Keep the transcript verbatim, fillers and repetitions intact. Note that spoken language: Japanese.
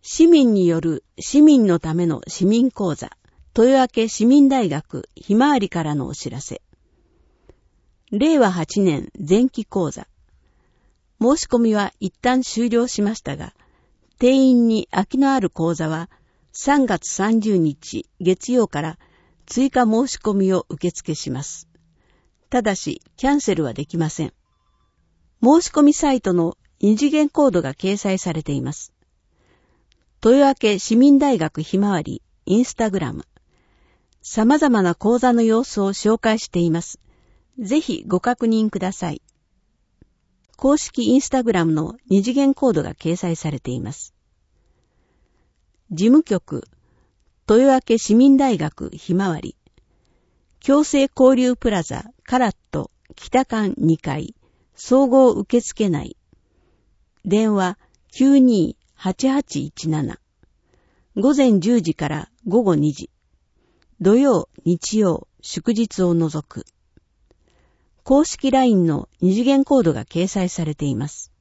市民による市民のための市民講座、豊明市民大学ひまわりからのお知らせ。れいわはちねん前期講座。申し込みは一旦終了しましたが、定員に空きのある講座はさんがつさんじゅうにち月曜から追加申し込みを受付します。ただし、キャンセルはできません。申し込みサイトの二次元コードが掲載されています。豊明市民大学ひまわりインスタグラム。様々な講座の様子を紹介しています。ぜひご確認ください。公式インスタグラムの二次元コードが掲載されています。事務局、豊明市民大学ひまわり。共生交流プラザカラット北館にかい総合受付内。電話 きゅうにーはちはちいちなな。午前じゅうじから午後にじ。土曜、日曜、祝日を除く。公式 ライン の二次元コードが掲載されています。